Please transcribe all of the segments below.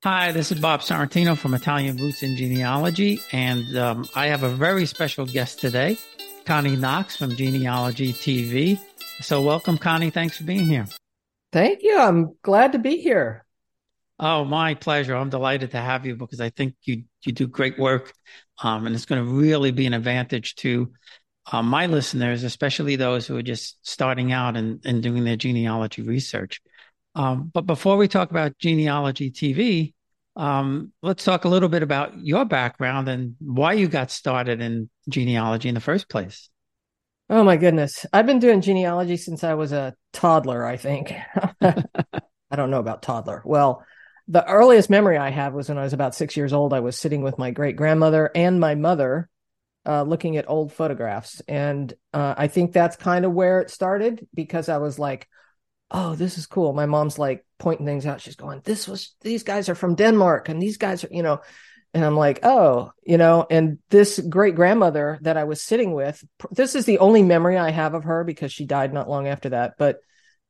Hi, this is Bob Sorrentino from Italian Roots and Genealogy, and I have a very special guest today, Connie Knox from Genealogy TV. So welcome, Connie. Thanks for being here. Thank you. I'm glad to be here. Oh, my pleasure. I'm delighted to have you because I think you do great work, and it's going to really be an advantage to my listeners, especially those who are just starting out and doing their genealogy research. But before we talk about Genealogy TV, let's talk a little bit about your background and why you got started in genealogy in the first place. Oh my goodness. I've been doing genealogy since I was a toddler, I think. I don't know about toddler. Well, the earliest memory I have was when I was about 6 years old. I was sitting with my great grandmother and my mother looking at old photographs. And I think that's kind of where it started because I was like, oh, this is cool. My mom's like pointing things out. She's going, these guys are from Denmark and these guys are. And I'm like, oh, and this great grandmother that I was sitting with, this is the only memory I have of her because she died not long after that. But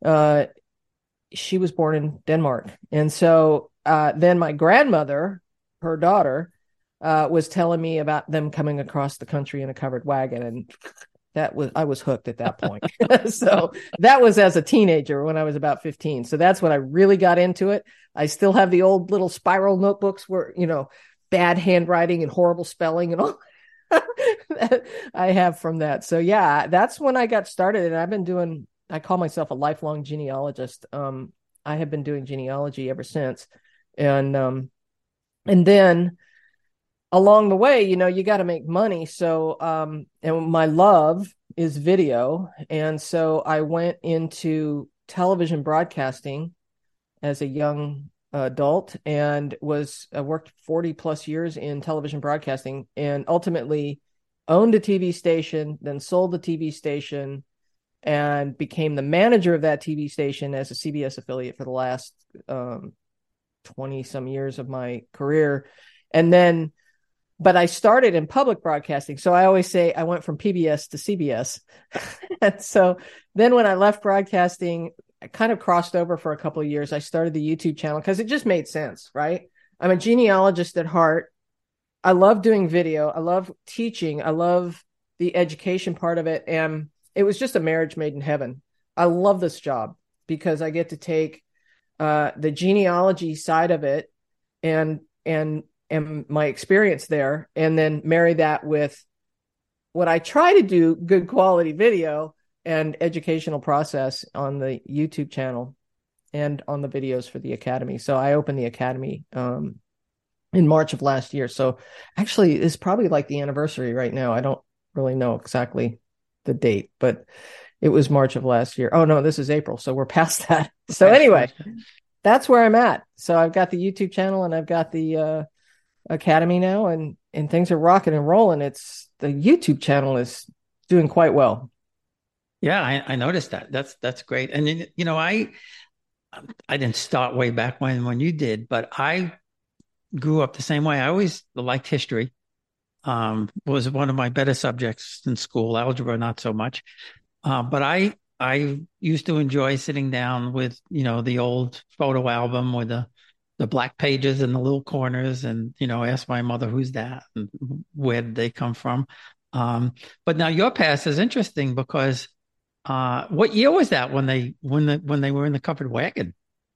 she was born in Denmark. And so then my grandmother, her daughter, was telling me about them coming across the country in a covered wagon. And I was hooked at that point. So that was as a teenager when I was about 15. So that's when I really got into it. I still have the old little spiral notebooks where, bad handwriting and horrible spelling and all that I have from that. So yeah, that's when I got started. And I call myself a lifelong genealogist. I have been doing genealogy ever since. And then along the way, you got to make money. So, and my love is video. And so I went into television broadcasting as a young adult and worked 40 plus years in television broadcasting and ultimately owned a TV station, then sold the TV station and became the manager of that TV station as a CBS affiliate for the last 20 some years of my career. But I started in public broadcasting. So I always say I went from PBS to CBS. And so then when I left broadcasting, I kind of crossed over for a couple of years. I started the YouTube channel because it just made sense, right? I'm a genealogist at heart. I love doing video. I love teaching. I love the education part of it. And it was just a marriage made in heaven. I love this job because I get to take the genealogy side of it and my experience there, and then marry that with what I try to do, good quality video and educational process on the YouTube channel and on the videos for the Academy. So I opened the Academy in March of last year. So actually it's probably like the anniversary right now. I don't really know exactly the date, but it was March of last year. Oh no, this is April. So we're past that. So anyway, that's where I'm at. So I've got the YouTube channel and I've got the Academy now, and things are rocking and rolling. The YouTube channel is doing quite well. Yeah, I noticed that. That's great. And I didn't start way back when you did, but I grew up the same way. I always liked history. Was one of my better subjects in school. Algebra, not so much. But I used to enjoy sitting down with the old photo album with the black pages in the little corners, and ask my mother, who's that and where did they come from. But now your past is interesting because what year was that when they were in the covered wagon?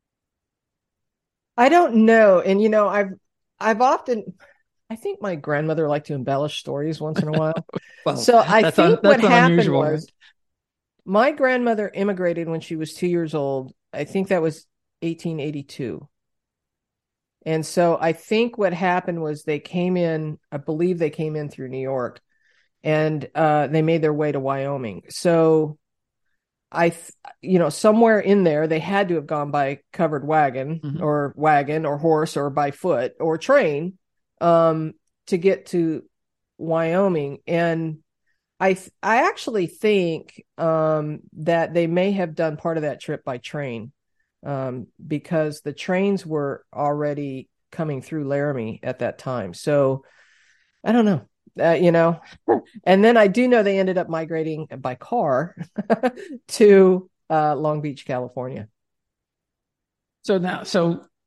I don't know. And I've often I think my grandmother liked to embellish stories once in a while. Well, So I think what that's happened unusual, right? was my grandmother immigrated when she was 2 years old. I think that was 1882. And so I think what happened was I believe they came in through New York, and they made their way to Wyoming. So somewhere in there, they had to have gone by covered Hmm. wagon or horse or by foot or train to get to Wyoming. And I actually think that they may have done part of that trip by train, because the trains were already coming through Laramie at that time. So I don't know, and then I do know they ended up migrating by car to Long Beach, California. So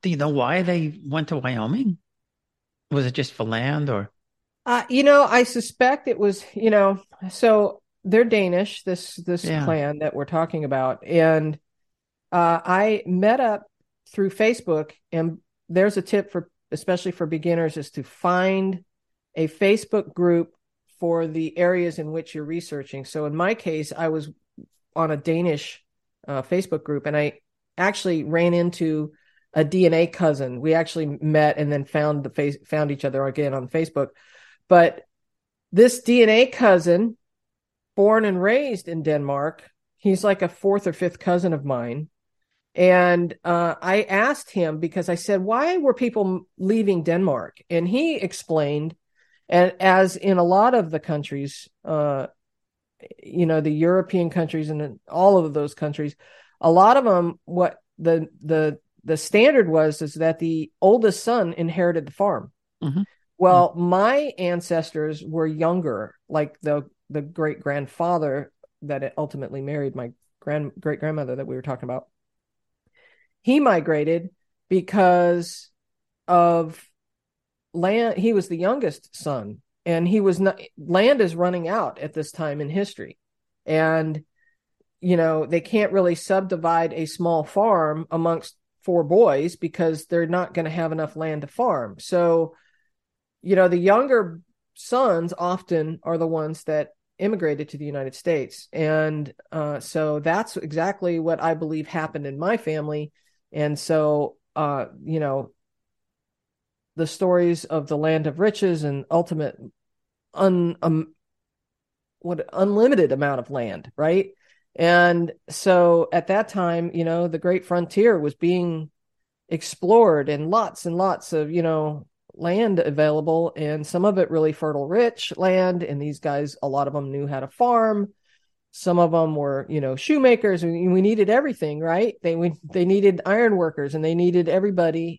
Do you know why they went to Wyoming? Was it just for land or? I suspect it was, so they're Danish, this Yeah. clan that we're talking about, and I met up through Facebook, and there's a tip for, especially for beginners, is to find a Facebook group for the areas in which you're researching. So in my case, I was on a Danish Facebook group, and I actually ran into a DNA cousin. We actually met and then found each other again on Facebook. But this DNA cousin, born and raised in Denmark, he's like a fourth or fifth cousin of mine. And I asked him because I said, why were people leaving Denmark? And he explained, and as in a lot of the countries, the European countries and all of those countries, a lot of them, what the standard was is that the oldest son inherited the farm. Hmm. Well, my ancestors were younger, like the great grandfather that ultimately married my great grandmother that we were talking about. He migrated because of land. He was the youngest son, and he was not, land is running out at this time in history. And, they can't really subdivide a small farm amongst four boys because they're not going to have enough land to farm. So, the younger sons often are the ones that immigrated to the United States. And so that's exactly what I believe happened in my family. And so, the stories of the land of riches and ultimate unlimited amount of land, right? And so at that time, the great frontier was being explored and lots of, land available, and some of it really fertile, rich land. And these guys, a lot of them knew how to farm. Some of them were, shoemakers. We needed everything, right? They needed iron workers, and they needed everybody.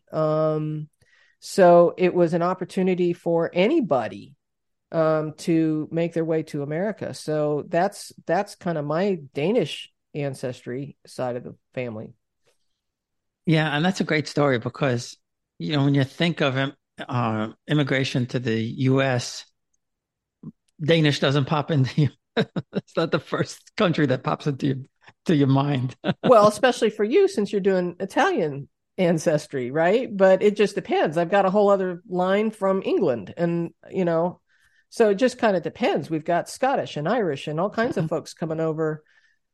So it was an opportunity for anybody to make their way to America. So that's kind of my Danish ancestry side of the family. Yeah, and that's a great story because, when you think of immigration to the U.S., Danish doesn't pop into you. It's not the first country that pops to your mind. Well, especially for you, since you're doing Italian ancestry, right? But it just depends. I've got a whole other line from England, and so it just kind of depends. We've got Scottish and Irish and all kinds of folks coming over,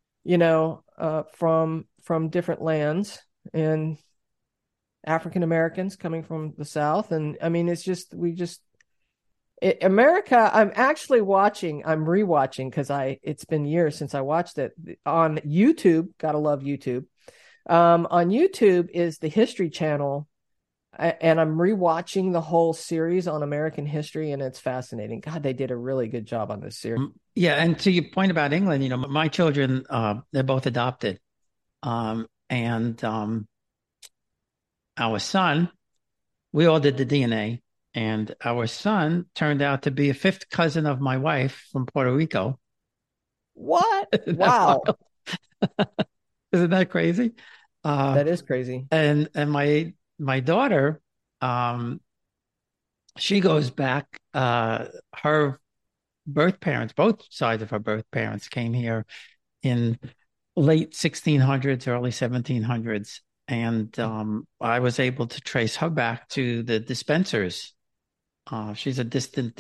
from different lands, and African Americans coming from the South. And I mean, it's just America. I'm rewatching because it's been years since I watched it on YouTube. Gotta love YouTube. On YouTube is the History Channel, and I'm rewatching the whole series on American history, and it's fascinating. God, they did a really good job on this series. Yeah, and to your point about England, my children, they're both adopted. And our son, we all did the DNA, and our son turned out to be a fifth cousin of my wife from Puerto Rico. What? Isn't that Wow. wild? Isn't that crazy? That is crazy. And my daughter, um, she goes back. Her birth parents, both sides of her birth parents, came here in late 1600s, early 1700s, and I was able to trace her back to the Dispensers. She's a distant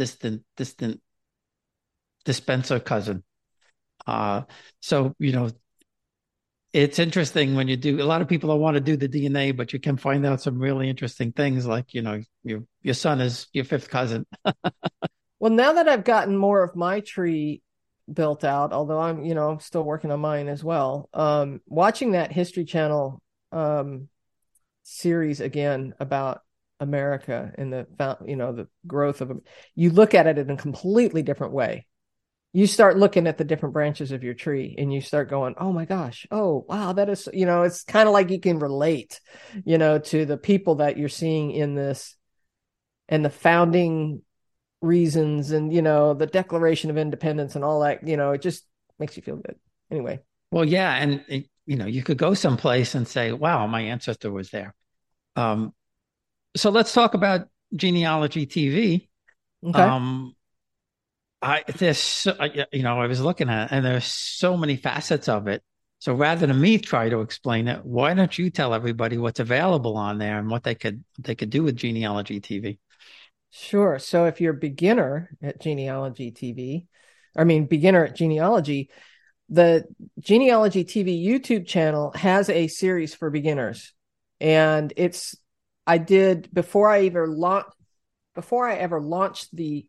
Dispenser cousin. So it's interesting when you do. A lot of people don't want to do the DNA, but you can find out some really interesting things, like your son is your fifth cousin. Well, now that I've gotten more of my tree built out, although I'm still working on mine as well. Watching that History Channel series again about America and the growth of, you look at it in a completely different way. You start looking at the different branches of your tree, and you start going, oh my gosh, oh wow, that is, it's kind of like you can relate, to the people that you're seeing in this, and the founding reasons, and the Declaration of Independence and all that. It just makes you feel good. Anyway. Well, yeah, and you could go someplace and say, "Wow, my ancestor was there," Um, so let's talk about Genealogy TV. Okay. Um, I was looking at it, and there's so many facets of it. So rather than me try to explain it, why don't you tell everybody what's available on there and what they could do with Genealogy TV? Sure. So if you're a beginner at Genealogy TV, I mean, beginner at genealogy, the Genealogy TV YouTube channel has a series for beginners. And I did before I ever launched the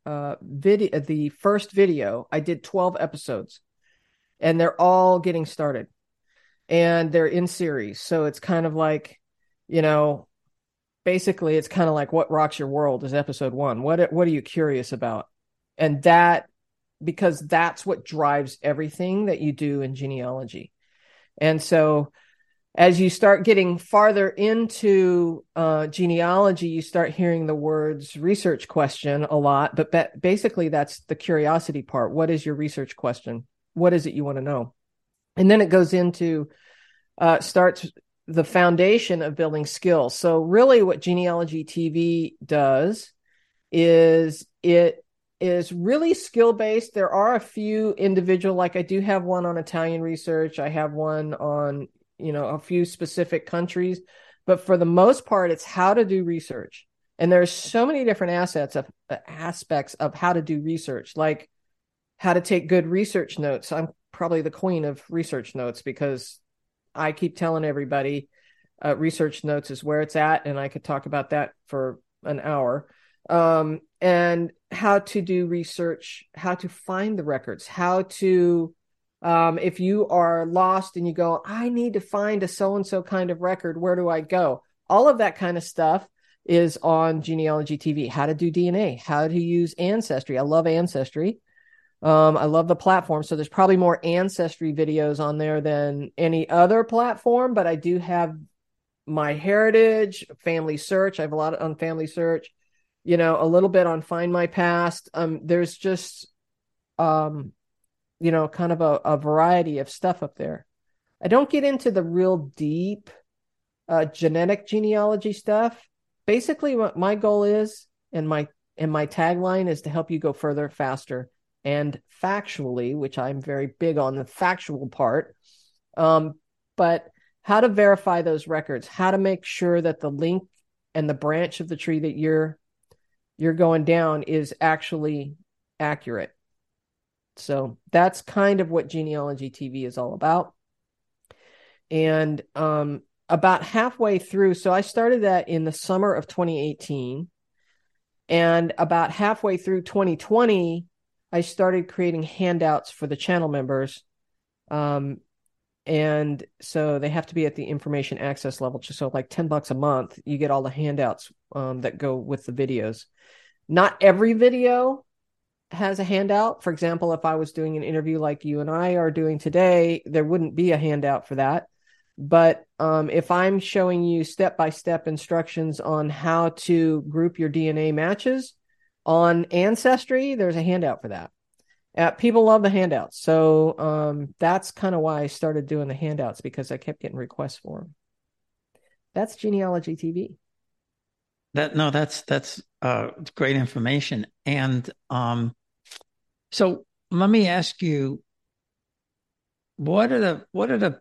the first video, I did 12 episodes and they're all getting started and they're in series. So it's kind of like, you know, basically it's kind of like what rocks your world is episode 1. What are you curious about? And that because that's what drives everything that you do in genealogy. And so as you start getting farther into genealogy, you start hearing the words research question a lot, but basically that's the curiosity part. What is your research question? What is it you want to know? And then it goes into starts the foundation of building skills. So really what Genealogy TV does is it is really skill based. There are a few individual, like I do have one on Italian research. I have one on, a few specific countries, but for the most part, it's how to do research. And there's so many different aspects of how to do research, like how to take good research notes. I'm probably the queen of research notes because I keep telling everybody research notes is where it's at. And I could talk about that for an hour. And how to do research, how to find the records, how to, if you are lost and you go, I need to find a so-and-so kind of record, where do I go? All of that kind of stuff is on Genealogy TV. How to do DNA, how to use Ancestry. I love Ancestry. I love the platform. So there's probably more Ancestry videos on there than any other platform, but I do have My Heritage, Family Search. I have a lot on Family Search, a little bit on Find My Past. There's just, kind of a variety of stuff up there. I don't get into the real deep genetic genealogy stuff. Basically, what my goal is, and my tagline is to help you go further, faster, and factually, which I'm very big on the factual part. But how to verify those records, how to make sure that the link and the branch of the tree that you're going down is actually accurate. So that's kind of what Genealogy TV is all about. And about halfway through, so I started that in the summer of 2018. And about halfway through 2020, I started creating handouts for the channel members. And so they have to be at the information access level. So like $10 a month, you get all the handouts that go with the videos. Not every video has a handout. For example, if I was doing an interview like you and I are doing today, there wouldn't be a handout for that. But if I'm showing you step-by-step instructions on how to group your DNA matches on Ancestry, there's a handout for that. People love the handouts. So that's kind of why I started doing the handouts, because I kept getting requests for them. That's Genealogy TV. That's great information. And so let me ask you, what are the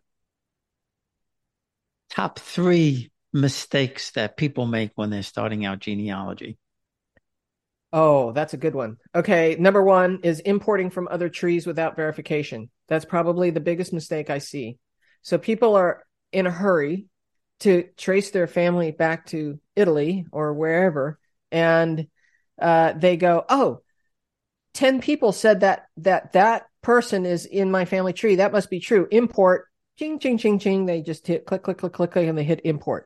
top 3 mistakes that people make when they're starting out genealogy? Oh, that's a good one. Okay, number 1 is importing from other trees without verification. That's probably the biggest mistake I see. So people are in a hurry to trace their family back to Italy or wherever, and they go, oh, 10 people said that person is in my family tree. That must be true. Import, ching, ching, ching, ching. They just hit click, click, click, click, click, and they hit import.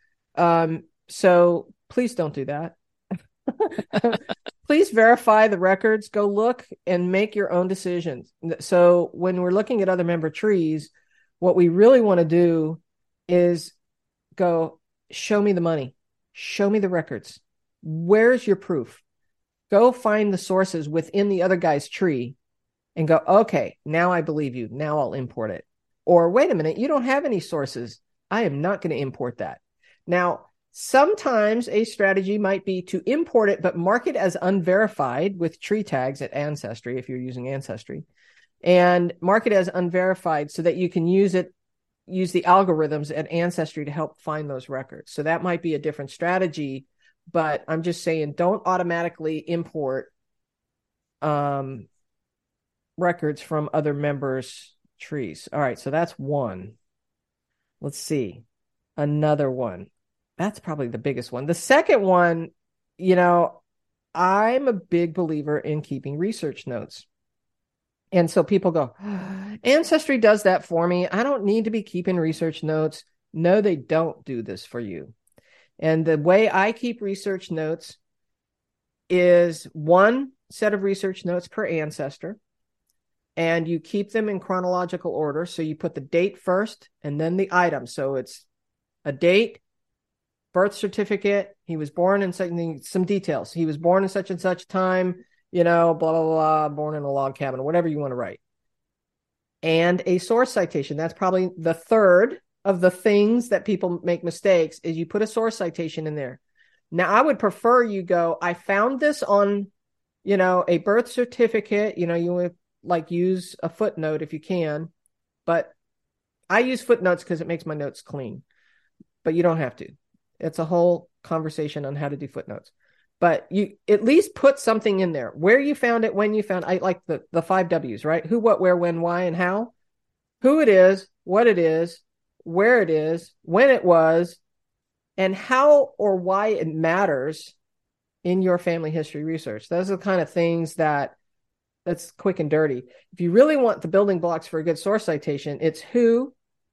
So please don't do that. Please verify the records, go look and make your own decisions. So when we're looking at other member trees, what we really want to do is go, show me the money, show me the records. Where's your proof? Go find the sources within the other guy's tree and go, okay, now I believe you. Now I'll import it. Or wait a minute, you don't have any sources. I am not going to import that. Now, sometimes a strategy might be to import it, but mark it as unverified with tree tags at Ancestry, if you're using Ancestry, and mark it as unverified so that you can use the algorithms at Ancestry to help find those records. So that might be a different strategy, but I'm just saying, don't automatically import records from other members' trees. All right, so that's one. Let's see. Another one. That's probably the biggest one. The second one, I'm a big believer in keeping research notes. And so people go, Ancestry does that for me. I don't need to be keeping research notes. No, they don't do this for you. And the way I keep research notes is one set of research notes per ancestor. And you keep them in chronological order. So you put the date first and then the item. So it's a date, birth certificate. He was born in some details. He was born in such and such time, blah, blah, blah, born in a log cabin, whatever you want to write. And a source citation. That's probably the third of the things that people make mistakes, is you put a source citation in there. Now, I would prefer you go, I found this on, a birth certificate. You would use a footnote if you can, but I use footnotes because it makes my notes clean, but you don't have to. It's a whole conversation on how to do footnotes, but you at least put something in there, where you found it, when you found it. I like the 5 W's, right? Who, what, where, when, why, and how. Who it is, what it is, where it is, when it was, and how or why it matters in your family history research. Those are the kind of things that's quick and dirty. If you really want the building blocks for a good source citation, it's who,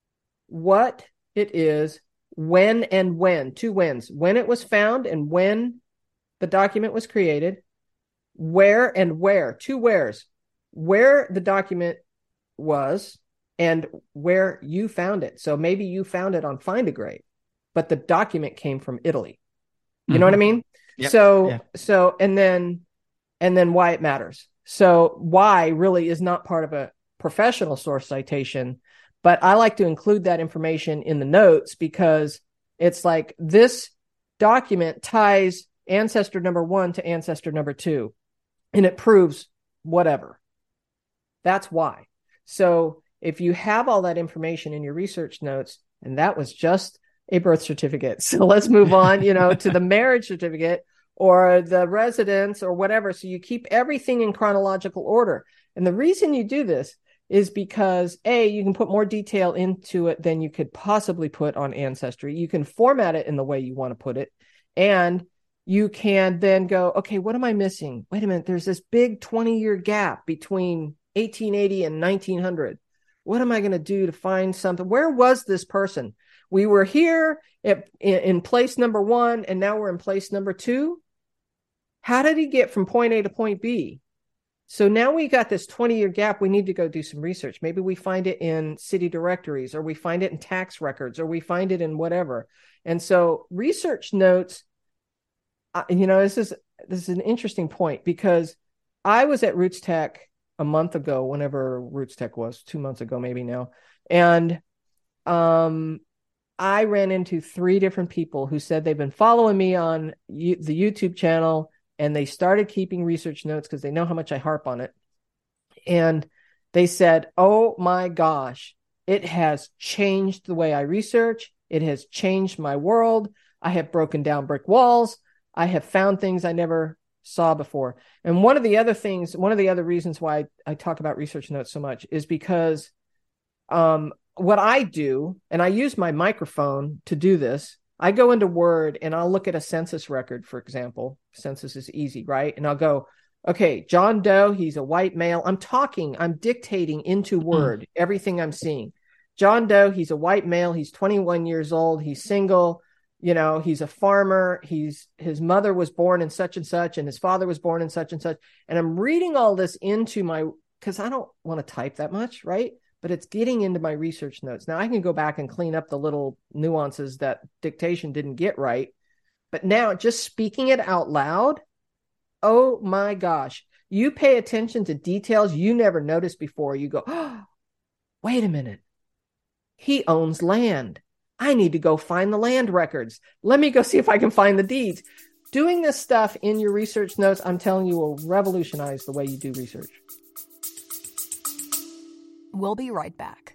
what it is, when, and when. 2 whens. When it was found and when the document was created. Where and where. 2 wheres. Where the document was and where you found it. So maybe you found it on Find a Grave, but the document came from Italy. You know what I mean? Yep. So and then why it matters. So why really is not part of a professional source citation, but I like to include that information in the notes because it's like this document ties ancestor number 1 to ancestor number 2, and it proves whatever. That's why. So if you have all that information in your research notes, and that was just a birth certificate. So let's move on, to the marriage certificate or the residence or whatever. So you keep everything in chronological order. And the reason you do this is because you can put more detail into it than you could possibly put on Ancestry. You can format it in the way you want to put it. And you can then go, okay, what am I missing? Wait a minute. There's this big 20-year gap between 1880 and 1900. What am I going to do to find something? Where was this person? We were here in place number 1, and now we're in place number 2. How did he get from point A to point B? So now we got this 20-year gap. We need to go do some research. Maybe we find it in city directories, or we find it in tax records, or we find it in whatever. And so research notes, this is an interesting point, because I was at Roots Tech a month ago, whenever Roots Tech was, 2 months ago, maybe now. And I ran into 3 different people who said they've been following me on the YouTube channel, and they started keeping research notes because they know how much I harp on it. And they said, oh my gosh, it has changed the way I research. It has changed my world. I have broken down brick walls. I have found things I never saw before. And one of the other reasons why I talk about research notes so much is because what I do, and I use my microphone to do this, I go into Word and I'll look at a census record, for example. Census is easy, right? And I'll go, okay, John Doe, he's a white male. I'm dictating into Word everything I'm seeing. John Doe, he's a white male. He's 21 years old. He's single. He's a farmer. His mother was born in such and such, and his father was born in such and such. And I'm reading all this into because I don't want to type that much, right? But it's getting into my research notes. Now I can go back and clean up the little nuances that dictation didn't get right. But now just speaking it out loud, oh my gosh, you pay attention to details you never noticed before. You go, oh, wait a minute. He owns land. I need to go find the land records. Let me go see if I can find the deeds. Doing this stuff in your research notes, I'm telling you, will revolutionize the way you do research. We'll be right back.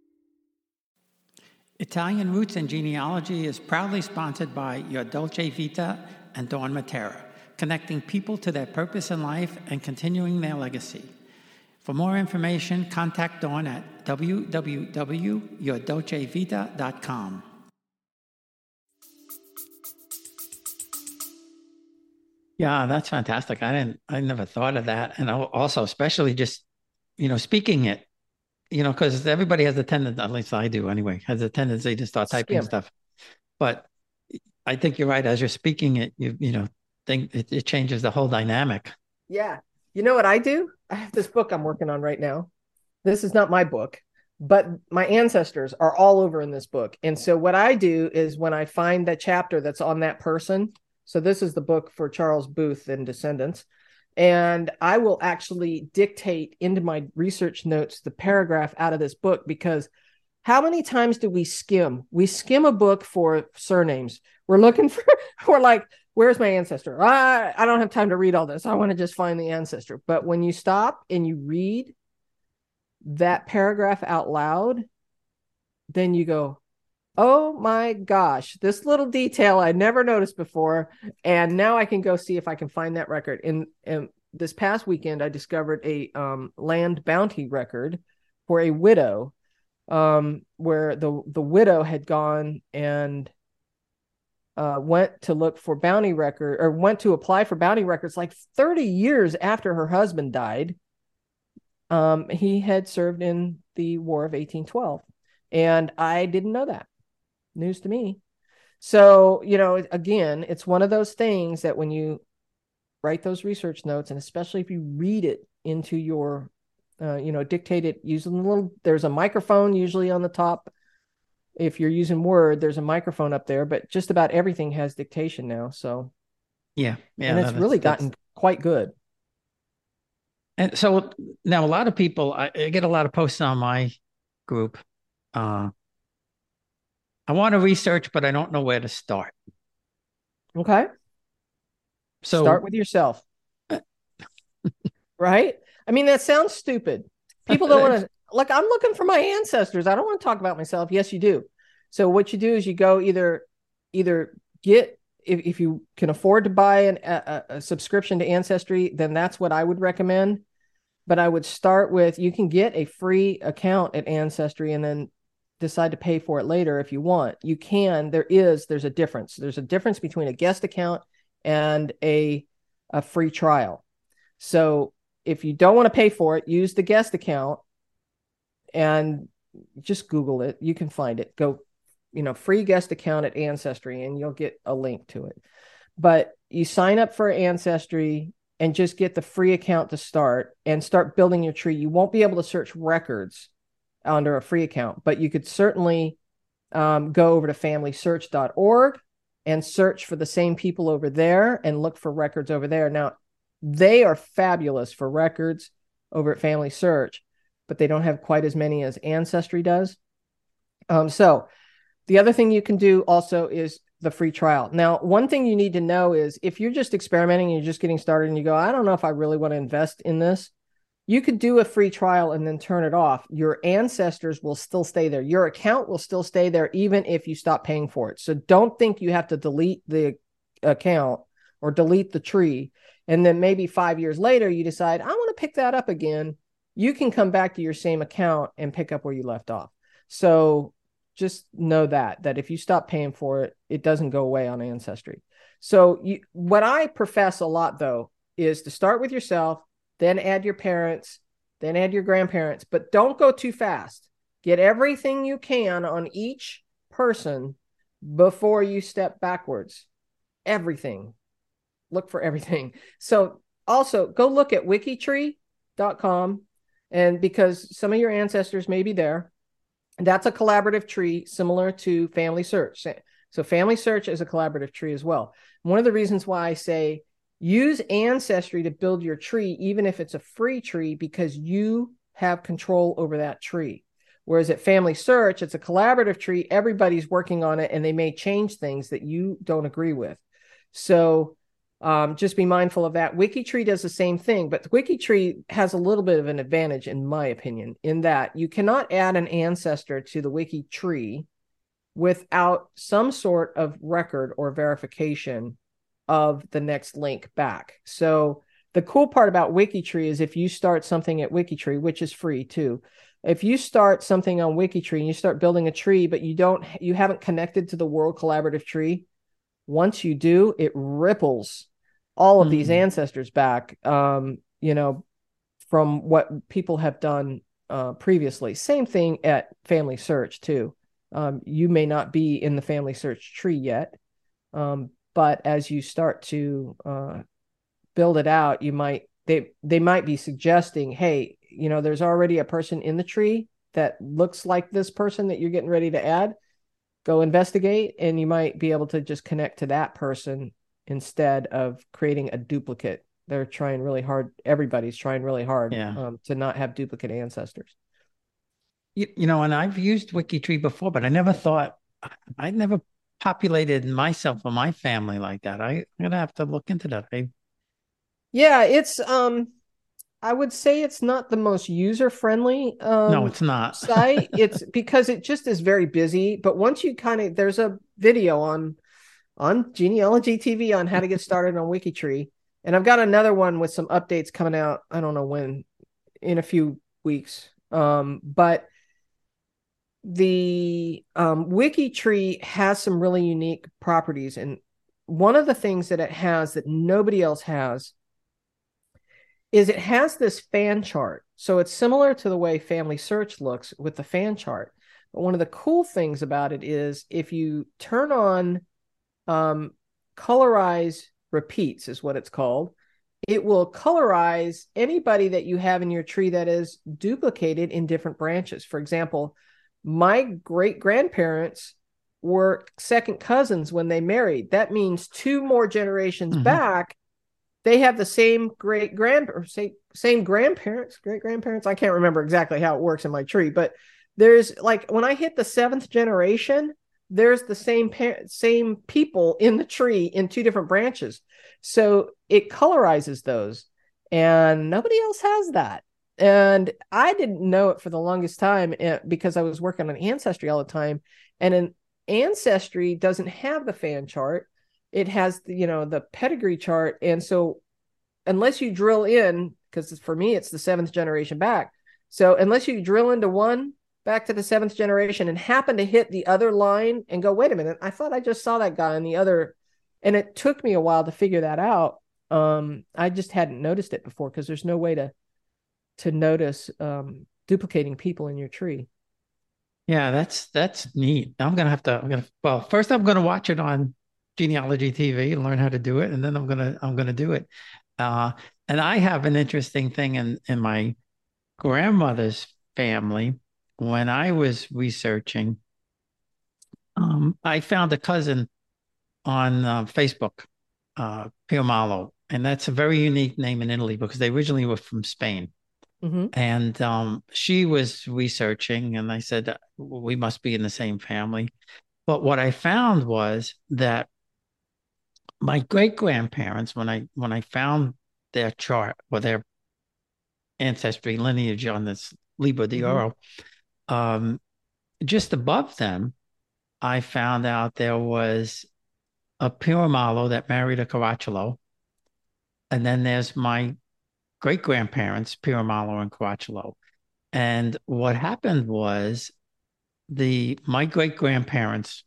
Italian Roots and Genealogy is proudly sponsored by Your Dolce Vita and Dawn Matera, connecting people to their purpose in life and continuing their legacy. For more information, contact Dawn at www.yourdolcevita.com. Yeah, that's fantastic. I never thought of that. And also, especially just, speaking it, because everybody has a tendency, at least I do anyway, has a tendency to start typing stuff. But I think you're right. As you're speaking it, think it changes the whole dynamic. Yeah. You know what I do? I have this book I'm working on right now. This is not my book, but my ancestors are all over in this book. And so what I do is when I find that chapter that's on that person, so this is the book for Charles Booth and Descendants, and I will actually dictate into my research notes the paragraph out of this book, because how many times do we skim? We skim a book for surnames. We're looking for, we're like, where's my ancestor? I don't have time to read all this. I want to just find the ancestor. But when you stop and you read that paragraph out loud, then you go, oh my gosh, this little detail I never noticed before. And now I can go see if I can find that record. And this past weekend, I discovered a land bounty record for a widow, where the widow had gone and went to look for bounty record, or went to apply for bounty records like 30 years after her husband died. He had served in the War of 1812. And I didn't know that. News to me. So, again, it's one of those things that when you write those research notes, and especially if you read it into your, dictate it using there's a microphone usually on the top. If you're using Word, there's a microphone up there, but just about everything has dictation now. So, yeah. And it's really gotten quite good. And so now a lot of people, I get a lot of posts on my group. I want to research, but I don't know where to start. Okay. So start with yourself. Right? I mean, that sounds stupid. People don't want to, like, I'm looking for my ancestors. I don't want to talk about myself. Yes, you do. So what you do is you go either get, if you can afford to buy a subscription to Ancestry, then that's what I would recommend. But I would start with, you can get a free account at Ancestry and then decide to pay for it later if you want. You can. There's a difference. There's a difference between a guest account and a free trial. So if you don't want to pay for it, use the guest account and just Google it. You can find it. Go, free guest account at Ancestry, and you'll get a link to it. But you sign up for Ancestry and just get the free account to start and start building your tree. You won't be able to search records under a free account, but you could certainly go over to familysearch.org and search for the same people over there and look for records over there. Now, they are fabulous for records over at Family Search, but they don't have quite as many as Ancestry does. So the other thing you can do also is the free trial. Now, one thing you need to know is if you're just experimenting and you're just getting started and you go, I don't know if I really want to invest in this, you could do a free trial and then turn it off. Your ancestors will still stay there. Your account will still stay there even if you stop paying for it. So don't think you have to delete the account or delete the tree. And then maybe 5 years later, you decide, I want to pick that up again. You can come back to your same account and pick up where you left off. So just know that if you stop paying for it, it doesn't go away on Ancestry. So what I profess a lot, though, is to start with yourself, then add your parents, then add your grandparents, but don't go too fast. Get everything you can on each person before you step backwards. Everything. Look for everything. So also go look at wikitree.com, and because some of your ancestors may be there, that's a collaborative tree similar to Family Search. So Family Search is a collaborative tree as well. One of the reasons why I say use Ancestry to build your tree, even if it's a free tree, because you have control over that tree. Whereas at Family Search, it's a collaborative tree. Everybody's working on it, and they may change things that you don't agree with. So just be mindful of that. WikiTree does the same thing, but WikiTree has a little bit of an advantage, in my opinion, in that you cannot add an ancestor to the WikiTree without some sort of record or verification of the next link back. So the cool part about WikiTree is if you start something at WikiTree, which is free too, if you start something on WikiTree and you start building a tree, but you haven't connected to the World Collaborative Tree, once you do, it ripples all of these ancestors back, you know, from what people have done previously. Same thing at Family Search too. You may not be in the Family Search tree yet, but as you start to build it out, they might be suggesting, hey, you know, there's already a person in the tree that looks like this person that you're getting ready to add. Go investigate, and you might be able to just connect to that person instead of creating a duplicate. They're trying really hard. Everybody's trying really hard to not have duplicate ancestors. You know, and I've used WikiTree before, but I never populated myself or my family like that. I'm gonna have to look into that. Yeah, it's I would say it's not the most user-friendly no, it's not site. It's because it just is very busy. But once you there's a video on Genealogy TV on how to get started on WikiTree. And I've got another one with some updates coming out. I don't know when, in a few weeks. But the WikiTree has some really unique properties. And one of the things that it has that nobody else has is it has this fan chart. So it's similar to the way Family Search looks with the fan chart. But one of the cool things about it is if you turn on colorize repeats is what it's called, it will colorize anybody that you have in your tree that is duplicated in different branches. For example, my great-grandparents were second cousins when they married. That means 2 more generations back, they have the same great-grandparents. I can't remember exactly how it works in my tree, but there's like when I hit the 7th generation, there's the same people in the tree in 2 different branches. So it colorizes those, and nobody else has that. And I didn't know it for the longest time because I was working on Ancestry all the time. And an Ancestry doesn't have the fan chart. It has the pedigree chart. And so unless you drill in, because for me, it's the 7th generation back. So unless you drill into one back to the 7th generation and happen to hit the other line and go, wait a minute, I thought I just saw that guy in the other. And it took me a while to figure that out. I just hadn't noticed it before because there's no way to notice duplicating people in your tree. Yeah, that's neat. Well, first I'm gonna watch it on Genealogy TV and learn how to do it, and then I'm gonna do it. And I have an interesting thing in my grandmother's family. When I was researching, I found a cousin on Facebook, Pio Malo, and that's a very unique name in Italy because they originally were from Spain. And she was researching, and I said, we must be in the same family. But what I found was that my great-grandparents, when I found their chart or their ancestry lineage on this Libro d'Oro, just above them, I found out there was a Pio Malo that married a Caracciolo. And then there's my great-grandparents, Pio Malo and Caracciolo. And what happened was my great-grandparents,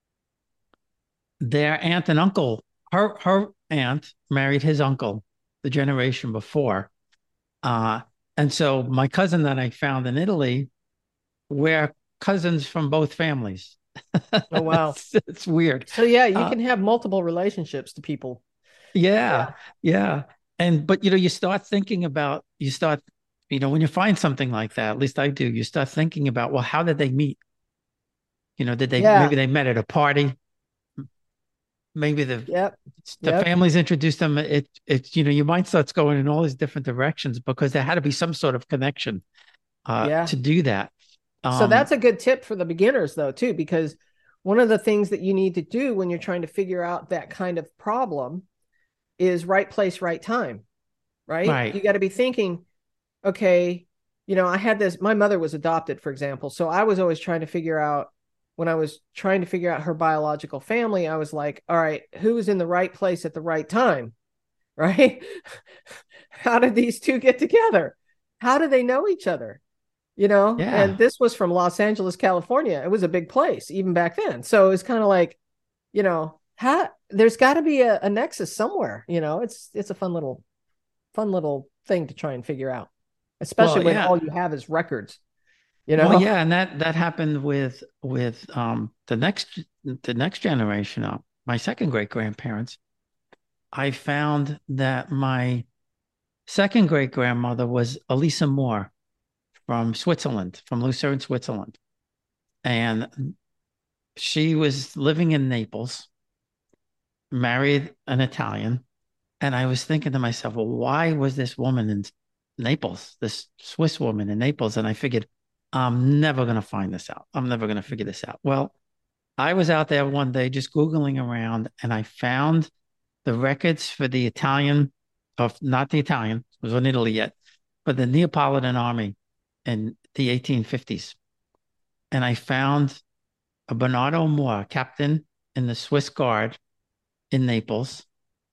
their aunt and uncle, her aunt married his uncle the generation before. And so my cousin that I found in Italy, we're cousins from both families. Oh, wow. It's weird. So yeah, you can have multiple relationships to people. Yeah. But you start thinking about, when you find something like that, at least I do, you start thinking about, well, how did they meet? Maybe they met at a party. Maybe the families introduced them. Your mind starts going in all these different directions because there had to be some sort of connection to do that. So that's a good tip for the beginners, though, too, because one of the things that you need to do when you're trying to figure out that kind of problem is right place, right time, right? Right. You got to be thinking, okay, I had this, my mother was adopted, for example. So I was always trying to figure out, when I was trying to figure out her biological family, I was like, all right, who was in the right place at the right time, right? How did these two get together? How do they know each other? And Yeah. this was from Los Angeles, California. It was a big place even back then. So it's kind of like, there's got to be a nexus somewhere. It's a fun little thing to try and figure out, especially Well, when yeah. all you have is records. Well, yeah, and that happened with the next generation up, my second great grandparents. I found that my second great grandmother was Elisa Moore from Switzerland, from Lucerne, Switzerland. And she was living in Naples, married an Italian. And I was thinking to myself, well, why was this woman in Naples, this Swiss woman in Naples? And I figured, I'm never going to find this out. I'm never going to figure this out. Well, I was out there one day just Googling around and I found the records for the Italian, of not the Italian, it was in Italy yet, but the Neapolitan army in the 1850s. And I found a Bernardo Moore, captain in the Swiss Guard in Naples.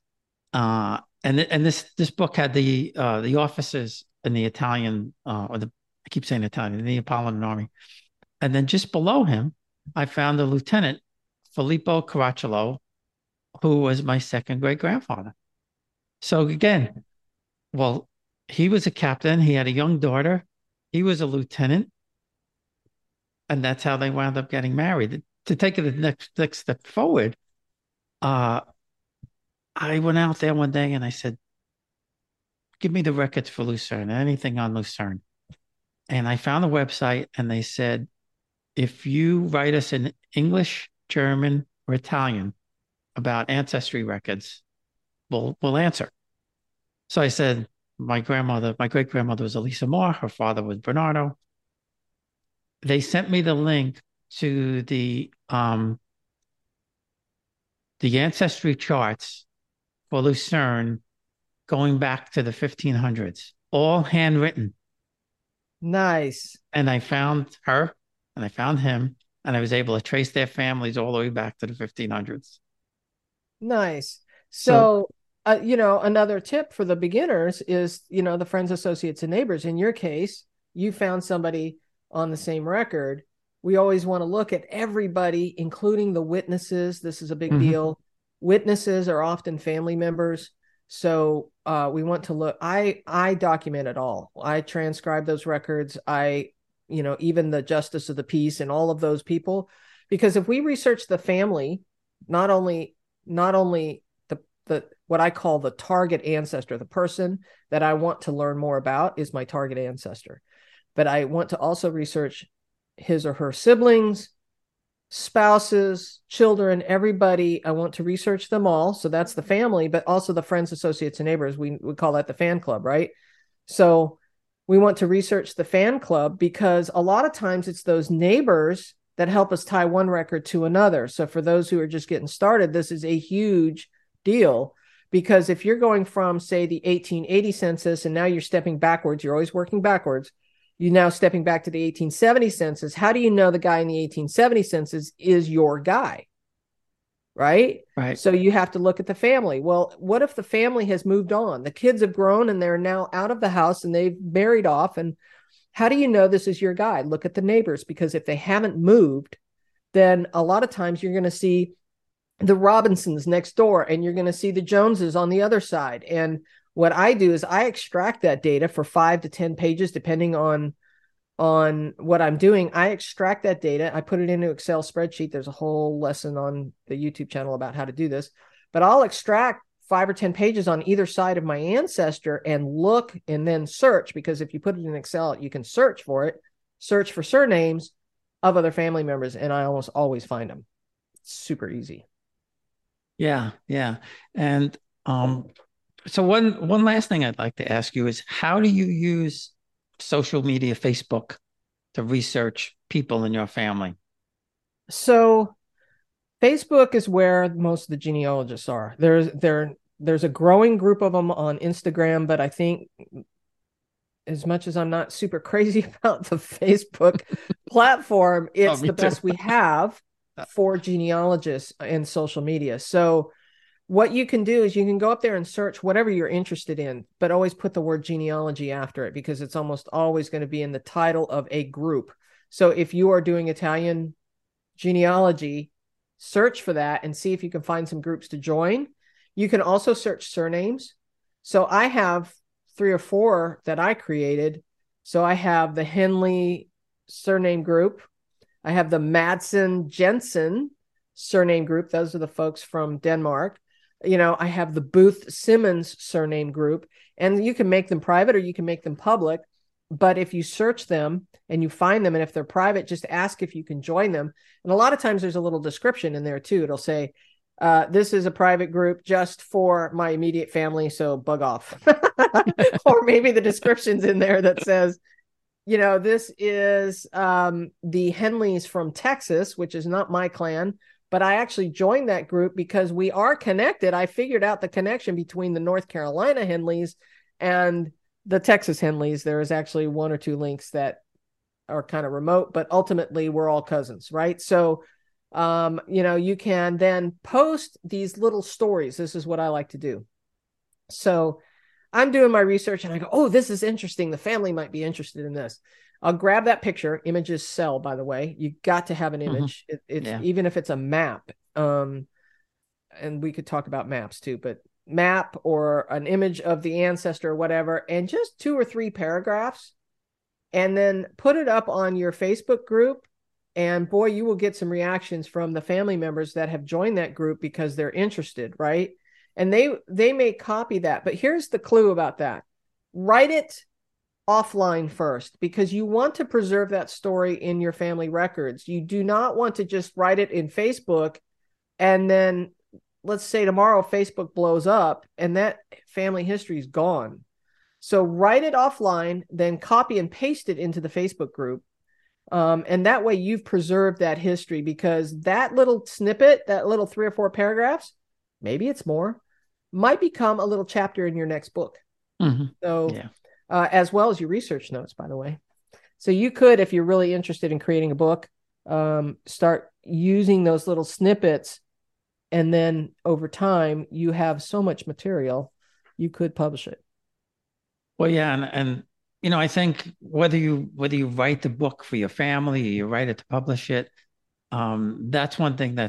And this book had the officers in the Italian I keep saying Italian, the Neapolitan army. And then just below him, I found a lieutenant, Filippo Caracciolo, who was my second great grandfather. So again, well, he was a captain. He had a young daughter. He was a lieutenant, and that's how they wound up getting married. To take it the next step forward, uh, I went out there one day and I said, "Give me the records for Lucerne, anything on Lucerne." And I found the website, and they said, "If you write us in English, German, or Italian about ancestry records, we'll answer." So I said, my great grandmother was Elisa Moore. Her father was Bernardo. They sent me the link to the ancestry charts for Lucerne going back to the 1500s, all handwritten. Nice. And I found her and I found him, and I was able to trace their families all the way back to the 1500s. Nice. So, So, another tip for the beginners is, the friends, associates, and neighbors. In your case, you found somebody on the same record. We always want to look at everybody, including the witnesses. This is a big deal. Witnesses are often family members. So we want to look. I document it all. I transcribe those records. Even the justice of the peace and all of those people, because if we research the family, not only the what I call the target ancestor, the person that I want to learn more about is my target ancestor, but I want to also research his or her siblings, spouses, children, everybody. I want to research them all. So that's the family, but also the friends, associates, and neighbors. We call that the fan club, right? So we want to research the fan club because a lot of times it's those neighbors that help us tie one record to another. So for those who are just getting started, this is a huge deal, because if you're going from, say, the 1880 census and now you're stepping backwards, you're always working backwards. You're now stepping back to the 1870 census. How do you know the guy in the 1870 census is your guy? Right? right. So you have to look at the family. Well, what if the family has moved on? The kids have grown and they're now out of the house and they've married off. And how do you know this is your guy? Look at the neighbors, because if they haven't moved, then a lot of times you're going to see the Robinsons next door and you're going to see the Joneses on the other side. And what I do is I extract that data for 5 to 10 pages, depending on what I'm doing. I extract that data. I put it into Excel spreadsheet. There's a whole lesson on the YouTube channel about how to do this, but I'll extract 5 or 10 pages on either side of my ancestor and look and then search, because if you put it in Excel, you can search for it, search for surnames of other family members. And I almost always find them. It's super easy. Yeah. Yeah. And, so one last thing I'd like to ask you is, how do you use social media, Facebook, to research people in your family? So Facebook is where most of the genealogists are. There's a growing group of them on Instagram, but I think as much as I'm not super crazy about the Facebook platform, it's me the best too. we have for genealogists and social media. So what you can do is you can go up there and search whatever you're interested in, but always put the word genealogy after it because it's almost always going to be in the title of a group. So if you are doing Italian genealogy, search for that and see if you can find some groups to join. You can also search surnames. So I have 3 or 4 that I created. So I have the Henley surname group. I have the Madsen Jensen surname group. Those are the folks from Denmark. I have the Booth Simmons surname group, and you can make them private or you can make them public. But if you search them and you find them, and if they're private, just ask if you can join them. And a lot of times there's a little description in there too. It'll say, this is a private group just for my immediate family, so bug off. Or maybe the description's in there that says, this is the Henleys from Texas, which is not my clan, but I actually joined that group because we are connected. I figured out the connection between the North Carolina Henleys and the Texas Henleys. There is actually 1 or 2 links that are kind of remote, but ultimately we're all cousins, right? So, you can then post these little stories. This is what I like to do. So I'm doing my research and I go, oh, this is interesting. The family might be interested in this. I'll grab that picture. Images sell, by the way. You got to have an image. It's even if it's a map. And we could talk about maps too, but map or an image of the ancestor or whatever, and just 2 or 3 paragraphs, and then put it up on your Facebook group. And boy, you will get some reactions from the family members that have joined that group because they're interested, right? And they may copy that. But here's the clue about that. Write it offline first, because you want to preserve that story in your family records. You do not want to just write it in Facebook and then, let's say tomorrow Facebook blows up and that family history is gone. So write it offline, then copy and paste it into the Facebook group. And that way you've preserved that history, because that little snippet, that little 3 or 4 paragraphs, maybe it's more, might become a little chapter in your next book. So, as well as your research notes, by the way. So you could, if you're really interested in creating a book, start using those little snippets. And then over time, you have so much material, you could publish it. Well, yeah, and I think whether you write the book for your family or you write it to publish it, that's one thing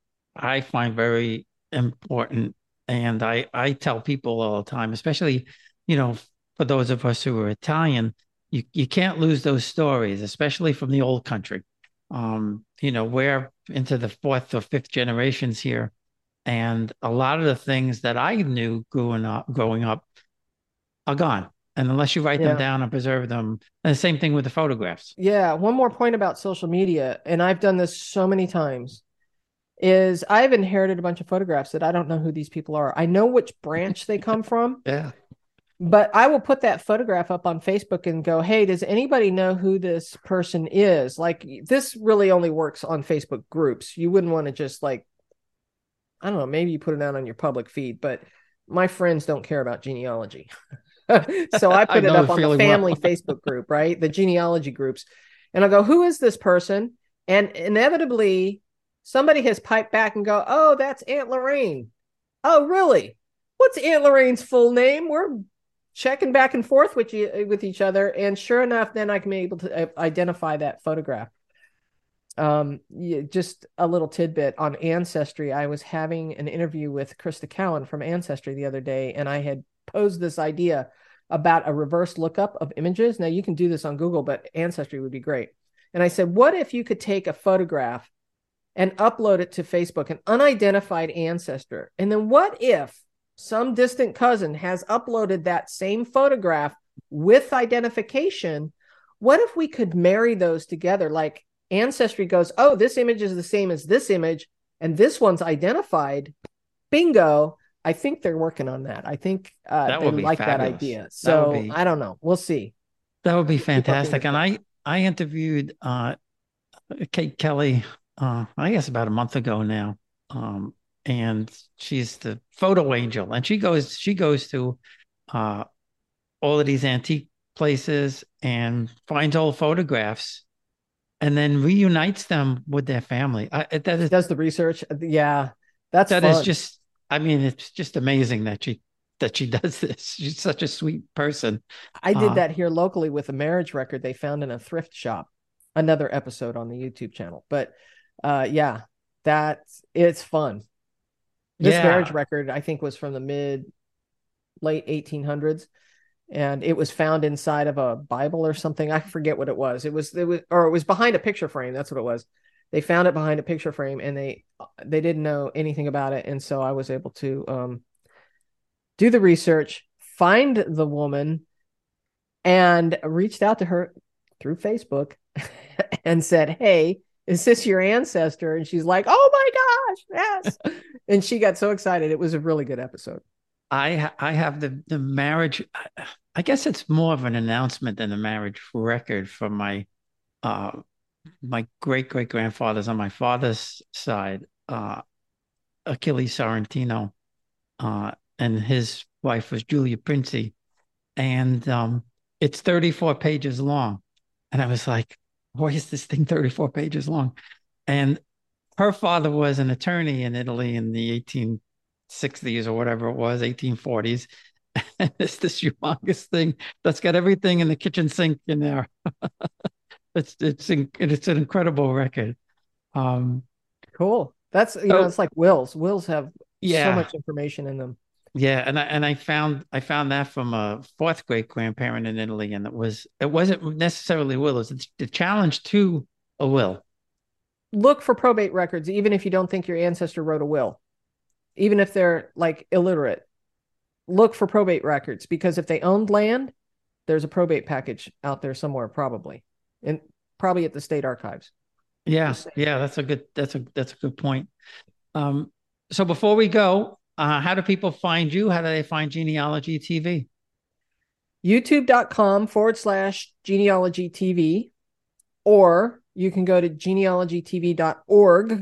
I find very important. And I tell people all the time, especially, for those of us who are Italian, you can't lose those stories, especially from the old country. We're into the 4th or 5th generations here. And a lot of the things that I knew growing up are gone. And unless you write them down and preserve them, and the same thing with the photographs. Yeah. One more point about social media, and I've done this so many times, is I've inherited a bunch of photographs that I don't know who these people are. I know which branch they come from. Yeah. But I will put that photograph up on Facebook and go, hey, does anybody know who this person is? Like, this really only works on Facebook groups. You wouldn't want to just I don't know, maybe you put it out on your public feed, but my friends don't care about genealogy. So I put it up on the family Facebook group, right? The genealogy groups. And I'll go, who is this person? And inevitably somebody has piped back and go, oh, that's Aunt Lorraine. Oh, really? What's Aunt Lorraine's full name? We're checking back and forth with each other. And sure enough, then I can be able to identify that photograph. Just a little tidbit on Ancestry. I was having an interview with Krista Cowan from Ancestry the other day, and I had posed this idea about a reverse lookup of images. Now you can do this on Google, but Ancestry would be great. And I said, what if you could take a photograph and upload it to Facebook, an unidentified ancestor? And then what if some distant cousin has uploaded that same photograph with identification? What if we could marry those together? Like Ancestry goes, oh, this image is the same as this image, and this one's identified. Bingo. I think they're working on that. I think they like that idea. So I don't know. We'll see. That would be fantastic. And I interviewed Kate Kelly, I guess about a month ago now, and she's the photo angel, and she goes to uh, all of these antique places and finds old photographs, and then reunites them with their family. Does the research. Yeah, that's that fun. is just. I mean, it's just amazing that she does this. She's such a sweet person. I did that here locally with a marriage record they found in a thrift shop. Another episode on the YouTube channel. But yeah, it's fun. This marriage record, I think, was from the late 1800s, and it was found inside of a Bible or something. I forget what it was. It was behind a picture frame. That's what it was. They found it behind a picture frame, and they didn't know anything about it. And so I was able to do the research, find the woman, and reached out to her through Facebook and said, "Hey, is this your ancestor?" And she's like, "Oh my gosh, yes!" And she got so excited. It was a really good episode. I have the marriage. I guess it's more of an announcement than a marriage record from my great grandfathers on my father's side, Achilles Sorrentino, and his wife was Julia Princi, and it's 34 pages long, and I was like, "Why is this thing 34 pages long?" And her father was an attorney in Italy in the 1860s or whatever it was, 1840s. And it's this humongous thing that's got everything in the kitchen sink in there. It's an incredible record. Cool. That's it's like wills. Wills have so much information in them. Yeah, and I found that from a fourth great grandparent in Italy, and it wasn't necessarily a will. It was the challenge to a will. Look for probate records, even if you don't think your ancestor wrote a will, even if they're like illiterate. Look for probate records, because if they owned land, there's a probate package out there somewhere, probably at the state archives. Yeah, that's a good point. So before we go, how do people find you? How do they find Genealogy TV? YouTube.com/Genealogy TV, or you can go to genealogytv.org.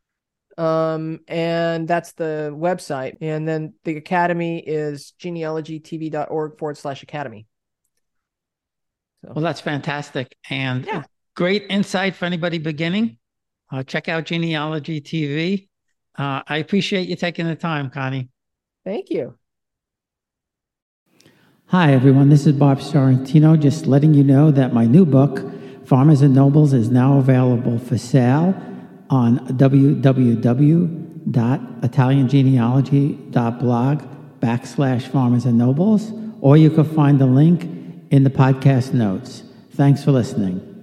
And that's the website. And then the academy is genealogytv.org/academy. So. Well, that's fantastic. And great insight for anybody beginning. Check out Genealogy TV. I appreciate you taking the time, Connie. Thank you. Hi, everyone. This is Bob Sorrentino, just letting you know that my new book, Farmers and Nobles, is now available for sale on www.italiangenealogy.blog/Farmers and Nobles, or you can find the link in the podcast notes. Thanks for listening.